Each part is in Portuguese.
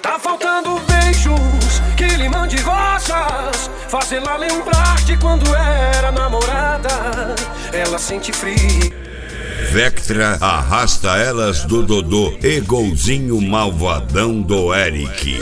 Tá faltando beijos que lhe mande rosas, fazê-la lembrar de quando era namorada. Ela sente frio. Vectra arrasta elas do Dodô e golzinho malvadão do Eric.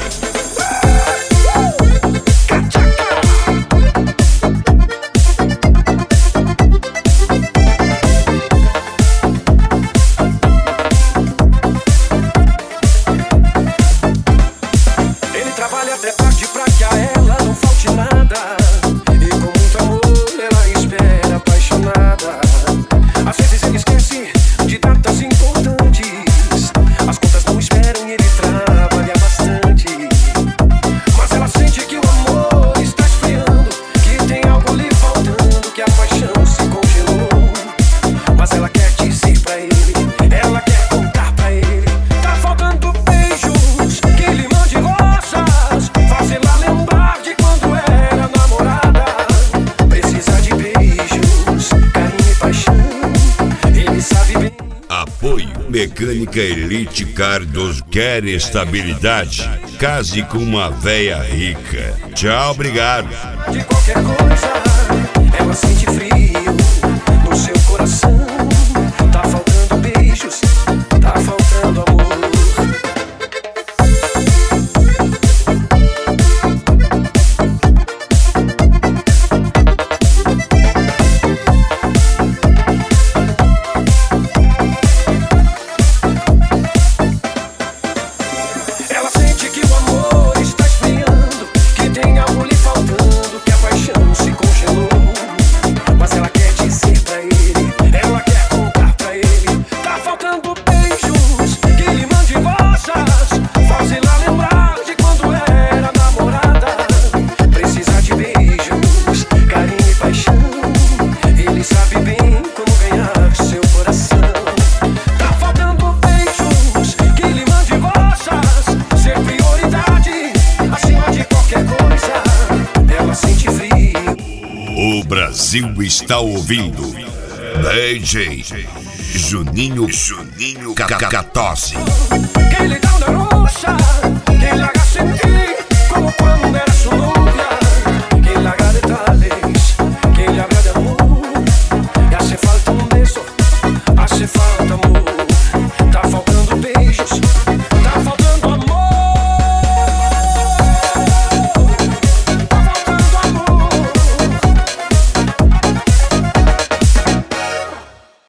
Ele trabalha até tarde pra que a ela não falte nada, e com muito amor ela espera apaixonada. Às vezes ele esquece de datas importantes, as contas não esperam e ele trabalha bastante. Mas ela sente que o amor está esfriando, que tem algo lhe faltando, que a paixão se congelou. Mas ela quer dizer pra ele, ela quer contar pra ele. Tá faltando beijos que lhe mande rosas, fazê-la lembrar de quando era namorada. Precisa de beijos, carinho e paixão, ele sabe bem. Apoio Mecânica Elite Cardos. Quer estabilidade? Case com uma véia rica. Tchau, obrigado. De qualquer coisa, ela sente frio no seu coração. Tá faltando beijos, tá faltando amor. Ela sente que o amor está esfriando, que tem algo lhe faltando, que a paixão se congelou. Mas ela quer dizer pra ele, ela quer contar pra ele. Tá faltando beijos que lhe mande rosas, fazê-la lembrar de quando era namorada. Precisa de beijos, carinho e paixão, ele sabe bem como ganhar seu coração. Tá faltando beijos que lhe mande rosas, ser prioridade acima de qualquer coisa. Ela sente frio. O Brasil está ouvindo DJ Juninho Cacatosse. Que lhe dá una rosa, que le haga sentir como cuando era su novia.